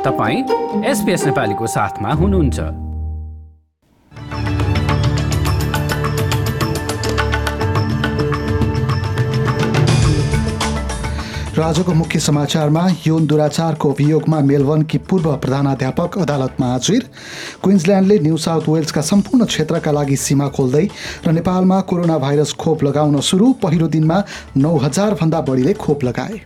तपाईं SBS नेपालीको साथमा हुनुहुन्छ। राज्यको मुख्य समाचारमा यौन दुराचारको अभियोगमा मेलबर्नकी पूर्व प्रधानाध्यापक अदालतमा हाजिर। क्विन्सल्यान्डले न्यू साउथ वेल्सका सम्पूर्ण क्षेत्रका लागि सीमा खोल्दै र नेपालमा कोरोना भाइरस खोप लगाउन सुरु। पहिलो दिनमा 9,000 भन्दा बढीले खोप लगाए।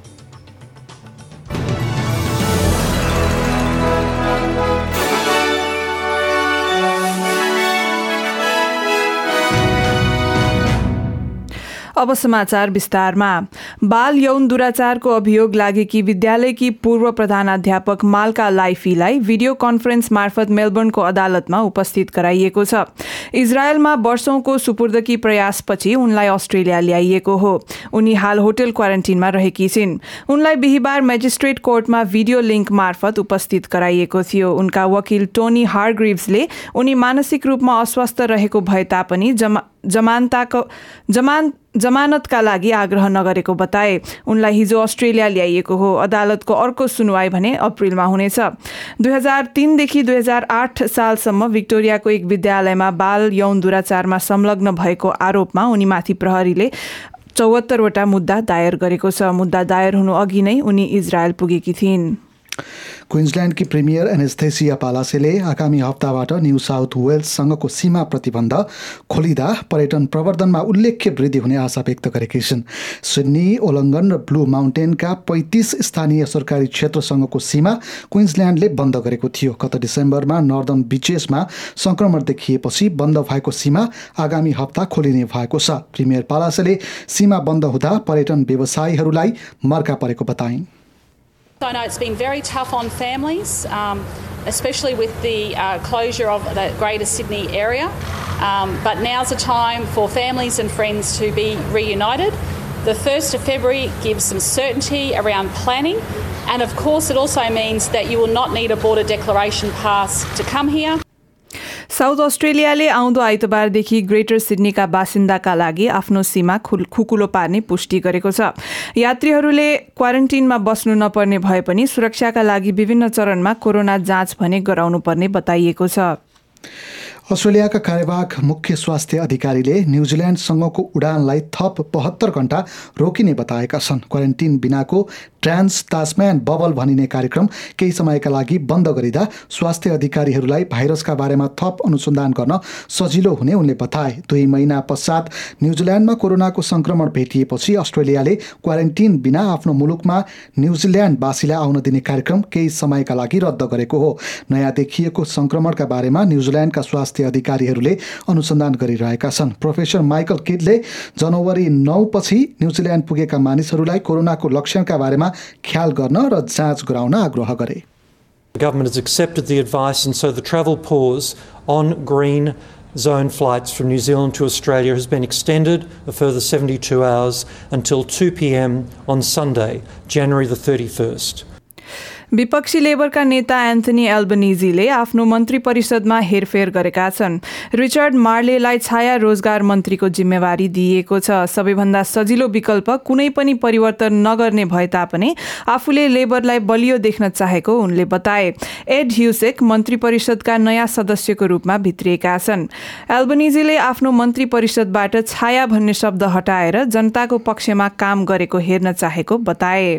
अब समाचार विस्तारमा। बाल यौन दुराचारको अभियोग लागेकी विद्यालयकी पूर्व प्रधानाध्यापक माल्का लाइफीलाई भिडियो कन्फरेन्स मार्फत मेलबर्नको अदालतमा उपस्थित गराइएको छ। इजरायलमा वर्षौंको सुपुर्दकी प्रयासपछि उनलाई अस्ट्रेलिया ल्याइएको हो। उनी हाल होटल क्वारेन्टिनमा रहेकी छिन्। उनलाई बिहिबार मेजिस्ट्रेट कोर्टमा भिडियो लिङ्क मार्फत उपस्थित गराइएको थियो। उनका वकिल टोनी हार्ग्रिव्सले उनी मानसिक रूपमा अस्वस्थ रहेको भए तापनि जमानतका लागि आग्रह नगरेको बताए। उनलाई हिजो अस्ट्रेलिया ल्याइएको हो। अदालतको अर्को सुनवाई भने अप्रिलमा हुनेछ। 2003 देखि 2008 सालसम्म विक्टोरियाको एक विद्यालयमा बाल यौन दुराचारमा संलग्न भएको आरोपमा उनीमाथि प्रहरीले 74 वटा मुद्दा दायर गरेको छ। मुद्दा दायर हुनु अघि नै उनी इजरायल पुगेकी थिइन्। क्विन्सल्यान्डकी प्रिमियर एनेस्थेसिया पालासेले आगामी हप्ताबाट न्यू साउथ वेल्ससँगको सीमा प्रतिबन्ध खोलिँदा पर्यटन प्रवर्धनमा उल्लेख्य वृद्धि हुने आशा व्यक्त गरेकी छिन्। सिडनी, ओलङ्गन र ब्लू माउन्टेनका 35 स्थानीय सरकारी क्षेत्रसँगको सीमा क्विन्सल्यान्डले बन्द गरेको थियो। गत डिसेम्बरमा नर्दर्न बिचेसमा संक्रमण देखिएपछि बन्द भएको सीमा आगामी हप्ता खोलिने भएको छ। प्रिमियर पालासेले सीमा बन्द हुँदा पर्यटन व्यवसायीहरूलाई मर्का परेको बताइन्। I know it's been very tough on families, especially with the closure of the Greater Sydney area. But now's the time for families and friends to be reunited. The 1st of February gives some certainty around planning. And of course, it also means that you will not need a border declaration pass to come here. South अस्ट्रेलियाले आउँदो आइतबारदेखि greater सिडनीका बासिन्दाका लागि आफ्नो सीमा खुकुलो पार्ने पुष्टि गरेको छ। यात्रीहरूले क्वारेन्टिनमा बस्नु नपर्ने भए पनि सुरक्षाका लागि विभिन्न चरणमा कोरोना जाँच भने गराउनुपर्ने बताइएको छ। अस्ट्रेलियाका कार्यवाहक मुख्य स्वास्थ्य अधिकारीले न्युजिल्यान्डसँगको उडानलाई थप 72 घण्टा रोकिने बताएका छन्। क्वारेन्टिन बिनाको ट्रान्स तास्म्यान बबल भनिने कार्यक्रम केही समयका लागि बन्द गरिँदा स्वास्थ्य अधिकारीहरूलाई भाइरसका बारेमा थप अनुसन्धान गर्न सजिलो हुने उनले बताए। 2 महिना पश्चात न्युजिल्यान्डमा कोरोनाको संक्रमण भेटिएपछि अस्ट्रेलियाले क्वारेन्टिन बिना आफ्नो मुलुकमा न्युजिल्यान्डवासीलाई आउन दिने कार्यक्रम केही समयका लागि रद्द गरेको हो। नयाँ देखिएको संक्रमणका बारेमा न्युजिल्यान्डका स्वास्थ्य अधिकारीहरूले अनुसन्धान गरिरहेका छन्। प्रोफेसर माइकल किडले जनवरी 9 पछि न्युजिल्यान्ड पुगेका मानिसहरूलाई कोरोनाको लक्षणका बारेमा ख्याल गर्न र जाँच गराउन आग्रह गरे। The government has accepted the advice, and so the travel pause on green zone flights from New Zealand to Australia has been extended a further 72 hours until 2 p.m. on Sunday, January the 31st. विपक्षी लेबरका नेता Anthony एल्बनिजीले आफ्नो मन्त्री परिषदमा हेरफेर गरेका छन्। Richard मार्लेलाई छाया रोजगार मन्त्रीको जिम्मेवारी दिइएको छ। सबैभन्दा सजिलो विकल्प कुनै पनि परिवर्तन नगर्ने भए तापनि आफूले लेबरलाई बलियो देख्न चाहेको उनले बताए। एड ह्युसेक मन्त्री परिषदका नयाँ सदस्यको रूपमा भित्रिएका छन्। एल्बनिजीले आफ्नो मन्त्री परिषदबाट छाया भन्ने शब्द हटाएर जनताको पक्षमा काम गरेको हेर्न चाहेको बताए।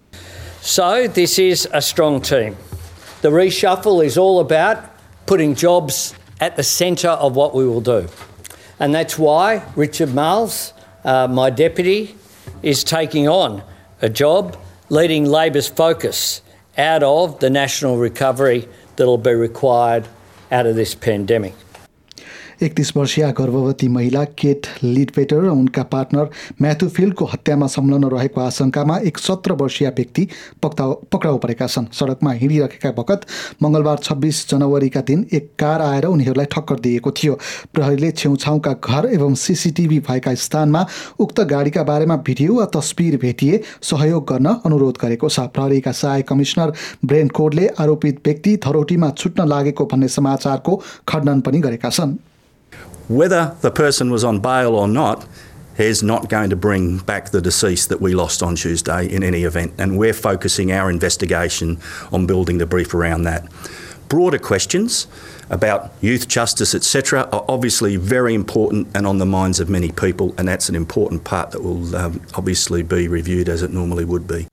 So this is a strong team. The reshuffle is all about putting jobs at the centre of what we will do. And that's why Richard Marles, my deputy, is taking on a job leading Labor's focus out of the national recovery that will be required out of this pandemic. 31 वर्षीय गर्भवती महिला केट लिडपेटर र उनका partner Matthew फिल्डको हत्यामा संलग्न रहेको आशंकामा एक 17 वर्षीय व्यक्ति पक्राउ परेका छन्। सडकमा हिँडिरहेका बखत मंगलबार 26 जनवरीका दिन एक कार आएर उनीहरूलाई ठक्कर दिएको थियो। प्रहरीले छेउछाउका घर एवं सीसीटीभी भएका स्थानमा उक्त गाडीका बारेमा भिडियो वा तस्बिर भेटिए सहयोग गर्न अनुरोध गरेको छ। प्रहरीका सहायक कमिश्नर ब्रेन कोडले आरोपित व्यक्ति धरोटीमा छुट्न लागेको भन्ने समाचारको खण्डन पनि गरेका छन्। Whether the person was on bail or not, is not going to bring back the deceased that we lost on Tuesday in any event, and we're focusing our investigation on building the brief around that. Broader questions about youth justice, etc., are obviously very important and on the minds of many people, and that's an important part that will obviously be reviewed as it normally would be.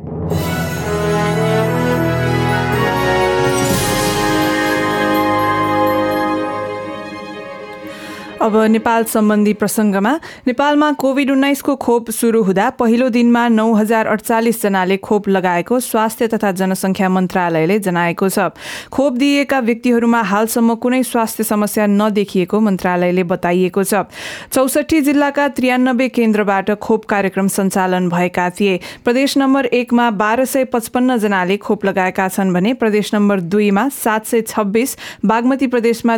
अब नेपाल सम्बन्धी प्रसङ्गमा नेपालमा COVID-19 को खोप सुरु हुँदा पहिलो दिनमा 9048 जनाले खोप लगाएको स्वास्थ्य तथा जनसङ्ख्या मन्त्रालयले जनाएको छ। खोप दिएका व्यक्तिहरूमा हालसम्म कुनै स्वास्थ्य समस्या नदेखिएको मन्त्रालयले बताइएको छ। 64 जिल्लाका 93 केन्द्रबाट खोप कार्यक्रम सञ्चालन भएका थिए। प्रदेश नम्बर 1 मा 1255 जनाले खोप लगाएका छन् भने प्रदेश नम्बर 2 मा 726, बागमती प्रदेशमा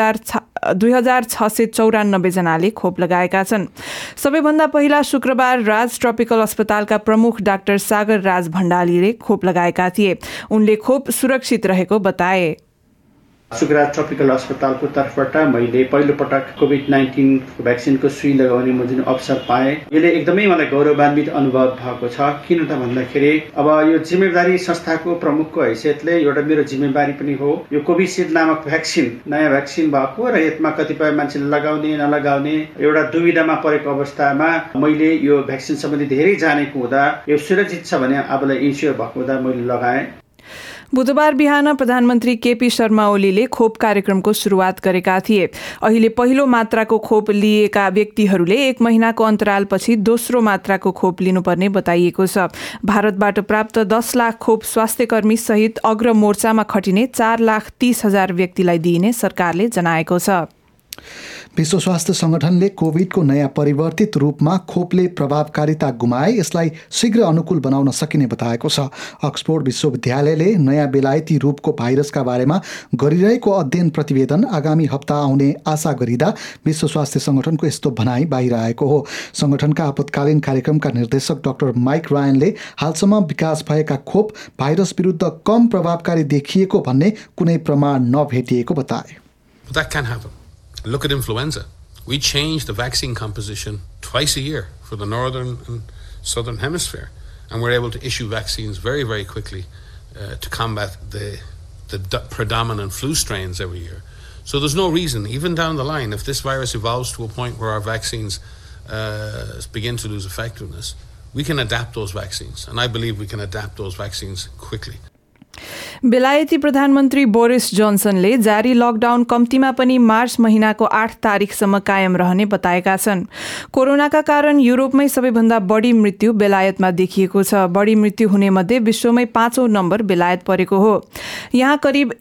2694 जनाले खोप लगाएका छन्। सबैभन्दा पहिला शुक्रबार राज ट्रपिकल अस्पतालका प्रमुख डाक्टर सागर राज भण्डारीले खोप लगाएका थिए। उनले खोप सुरक्षित रहेको बताए। सुगराज ट्रपिकल अस्पतालको तर्फबाट मैले पहिलो पटक कोभिड-19 भ्याक्सिनको सुई लगाउने म जुन अवसर पाएँ, यसले एकदमै मलाई गौरवान्वित अनुभव भएको छ। किन त भन्दाखेरि अब यो जिम्मेवारी संस्थाको प्रमुखको हैसियतले एउटा मेरो जिम्मेवारी पनि हो। यो कोभिसिल्ड नामक भ्याक्सिन नयाँ भ्याक्सिन भएको र यसमा कतिपय मान्छेले लगाउने नलगाउने एउटा दुविधामा परेको अवस्थामा मैले यो भ्याक्सिन सम्बन्धी धेरै जानेको हुँदा यो सुरक्षित छ भने आफूलाई इन्स्योर भएको हुँदा मैले लगाएँ। बुधबार बिहान प्रधानमन्त्री केपी शर्मा ओलीले खोप कार्यक्रमको सुरुवात गरेका थिए। अहिले पहिलो मात्राको खोप लिएका व्यक्तिहरूले 1 महिनाको अन्तरालपछि दोस्रो मात्राको खोप लिनुपर्ने बताइएको छ। भारतबाट प्राप्त 10 लाख खोप स्वास्थ्यकर्मी सहित अग्र मोर्चामा खटिने 4,30,000 व्यक्तिलाई दिइने सरकारले जनाएको छ। विश्व स्वास्थ्य संगठनले कोभिडको नयाँ परिवर्तित रूपमा खोपले प्रभावकारिता गुमाए यसलाई शीघ्र अनुकूल बनाउन सकिने बताएको छ। अक्सफोर्ड विश्वविद्यालयले नयाँ बेलायती रूपको भाइरसका बारेमा गरिरहेको अध्ययन प्रतिवेदन आगामी हप्ता आउने आशा गरिँदा विश्व स्वास्थ्य संगठनको यस्तो भनाई बाहिर आएको हो। संगठनका आपतकालीन कार्यक्रमका निर्देशक डाक्टर माइक रायनले हालसम्म विकास भएका खोप भाइरस विरुद्ध कम प्रभावकारी देखिएको भन्ने कुनै प्रमाण नभेटिएको बताए। That can happen. Look at influenza. We change the vaccine composition twice a year for the northern and southern hemisphere, and we're able to issue vaccines very, very quickly to combat the predominant flu strains every year. So there's no reason, even down the line, if this virus evolves to a point where our vaccines begin to lose effectiveness, we can adapt those vaccines, and I believe we can adapt those vaccines quickly. बेलायती प्रधानमन्त्री Boris जोन्सनले जारी lockdown कम्तीमा पनि March महिनाको 8 तारिखसम्म कायम रहने बताएका छन्। कोरोनाका कारण युरोपमै सबैभन्दा बढी मृत्यु बेलायतमा देखिएको छ। बढी मृत्यु हुने मध्ये विश्वमै 5औं नम्बर बेलायत परेको हो। यहाँ करिब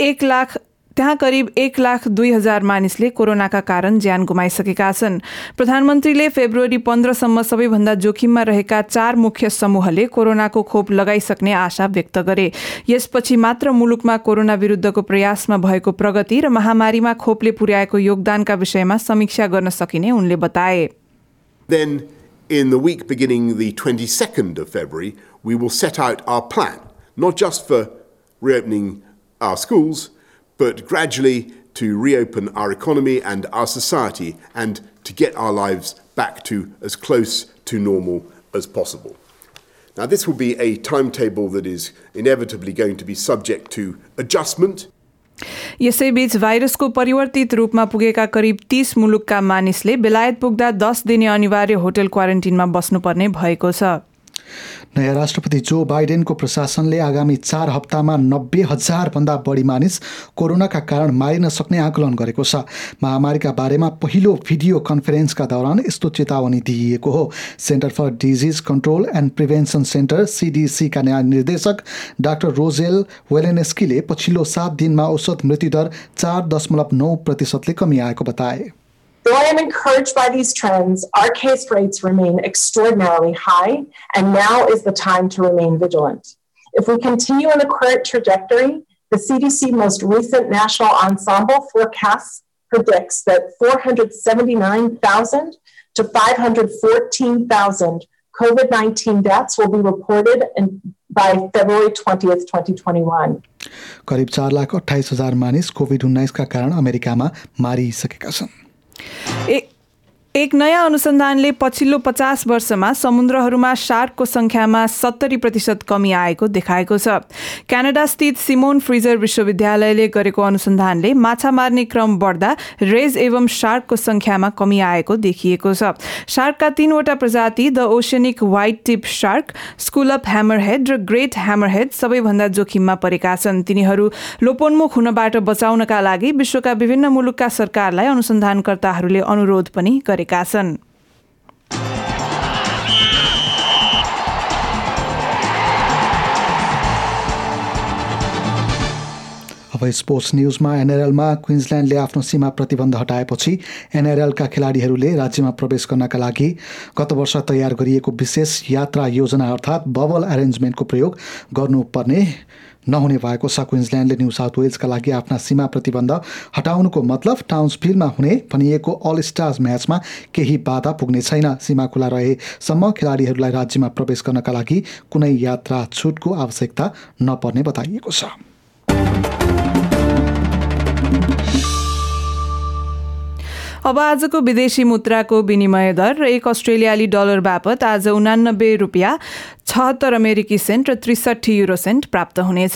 1,02,000 मानिसले कोरोनाका कारण ज्यान गुमाइसकेका छन्। प्रधानमन्त्रीले फेब्रुअरी 15 सम्म सबैभन्दा जोखिममा रहेका 4 मुख्य समूहले कोरोनाको खोप लगाइसक्ने आशा व्यक्त गरे। यसपछि मात्र मुलुकमा कोरोना विरुद्धको प्रयासमा भएको प्रगति र महामारीमा खोपले पुर्याएको योगदानका विषयमा समीक्षा गर्न सकिने उनले बताए। Then in the week beginning the 22nd of February, we will set out our plan, not just for reopening our schools, but gradually to reopen our economy and our society and to get our lives back to as close to normal as possible. Now, this will be a timetable that is inevitably going to be subject to adjustment. यसैबीच भाइरसको परिवर्तित रूपमा पुगेका करिब 30 मुलुकका मानिसले बेलायत पुग्दा 10 दिने अनिवार्य होटल क्वारेन्टिनमा बस्नुपर्ने भएको छ। नयाँ राष्ट्रपति जो बाइडेनको प्रशासनले आगामी 4 हप्तामा 90,000 भन्दा बढी मानिस कोरोनाका कारण मारिन सक्ने आकलन गरेको छ। महामारीका बारेमा पहिलो भिडियो कन्फरेन्सका दौरान यस्तो चेतावनी दिइएको हो। Centre for disease control and prevention centre CDC का नयाँ निर्देशक डाक्टर रोजेल वेलेनेस्कीले पछिल्लो 7 दिनमा औसत मृत्युदर 4.9% कमी आएको बताए। Though I am encouraged by these trends, our case rates remain extraordinarily high, and now is the time to remain vigilant. If we continue on the current trajectory, the CDC most recent national ensemble forecasts predicts that 479,000 to 514,000 COVID-19 deaths will be reported by February 20th, 2021. करिब 4,28,000 मानिस COVID-19 का कारण अमेरिकामा मारिसकेका छन्। एक नयाँ अनुसन्धानले पछिल्लो 50 वर्षमा समुद्रहरूमा शार्कको संख्यामा 70% कमी आएको देखाएको छ। क्यानाडा स्थित सिमोन फ्रिजर विश्वविद्यालयले गरेको अनुसन्धानले माछा मार्ने क्रम बढ्दा रेज एवं शार्कको संख्यामा कमी आएको देखिएको छ। शार्कका 3वटा प्रजाति the oceanic white tip shark, scalloped hammerhead र ग्रेट ह्यामरहेड सबैभन्दा जोखिममा परेका छन्। तिनीहरू लोपोन्मुख हुनबाट बचाउनका लागि विश्वका विभिन्न मुलुकका सरकारलाई अनुसन्धानकर्ताहरूले अनुरोध पनि गरेका छन्। अब स्पोर्ट्स न्यूजमा एनआरएलमा क्विन्सल्यान्डले आफ्नो सीमा प्रतिबन्ध हटाएपछि एनआरएलका खेलाडीहरूले राज्यमा प्रवेश गर्नका लागि गत वर्ष तयार गरिएको विशेष यात्रा योजना अर्थात् बबल एरेन्जमेन्टको प्रयोग गर्नुपर्ने नहुने भएको छ। क्विन्सल्यान्डले न्यू साउथ वेल्सका लागि आफ्ना सीमा प्रतिबन्ध हटाउनुको मतलब टाउन्सभिलमा हुने भनिएको अल स्टार्स म्याचमा केही बाधा पुग्ने छैन। सीमा खुला रहेसम्म खेलाडीहरूलाई राज्यमा प्रवेश गर्नका लागि कुनै यात्रा छुटको आवश्यकता नपर्ने बताइएको छ। अब आजको विदेशी मुद्राको विनिमय दर र 1 अस्ट्रेलियाली डलर बापत आज 89 रुपियाँ 76 अमेरिकी सेन्ट र 63 युरो सेन्ट प्राप्त हुनेछ।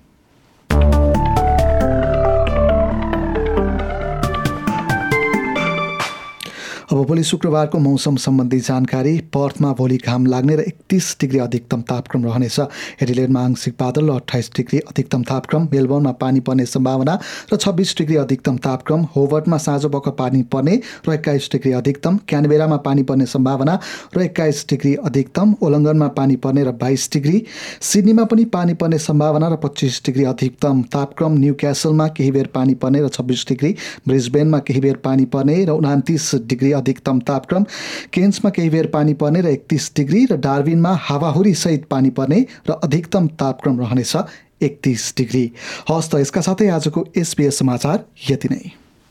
अब भोलि शुक्रबारको मौसम सम्बन्धी जानकारी। पर्थमा भोलि घाम लाग्ने र 31 डिग्री अधिकतम तापक्रम रहनेछ। एडिलेडमा आंशिक बादल र 28 डिग्री अधिकतम तापक्रम। मेलबर्नमा पानी पर्ने सम्भावना र 26 डिग्री अधिकतम तापक्रम। होबर्टमा साँझपख पानी पर्ने र 21 डिग्री अधिकतम। क्यानबेरामा पानी पर्ने सम्भावना र 21 डिग्री अधिकतम। ओलङ्गनमा पानी पर्ने र 22 डिग्री। सिडनीमा पनि पानी पर्ने सम्भावना र 25 डिग्री अधिकतम तापक्रम। न्यूक्यासलमा केही बेर पानी पर्ने र 26 डिग्री। ब्रिस्बेनमा केही बेर पानी पर्ने र 29 डिग्री अधिकतम तापक्रम। केन्समा केही बेर पानी पर्ने र 31 डिग्री र डार्विनमा हावाहुरी सहित पानी पर्ने र अधिकतम तापक्रम रहनेछ 31 डिग्री। हवस् त यसका साथै आजको SBS समाचार यति नै।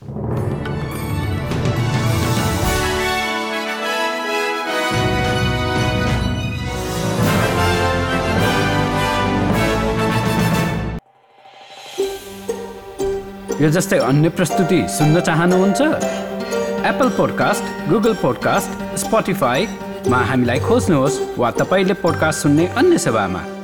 यो जस्तै अन्य प्रस्तुति सुन्न चाहनुहुन्छ? एप्पल पोडकास्ट, गुगल पोडकास्ट, स्पोटिफाईमा हामीलाई खोज्नुहोस् वा तपाईले पोडकास्ट सुन्ने अन्य सेवामा।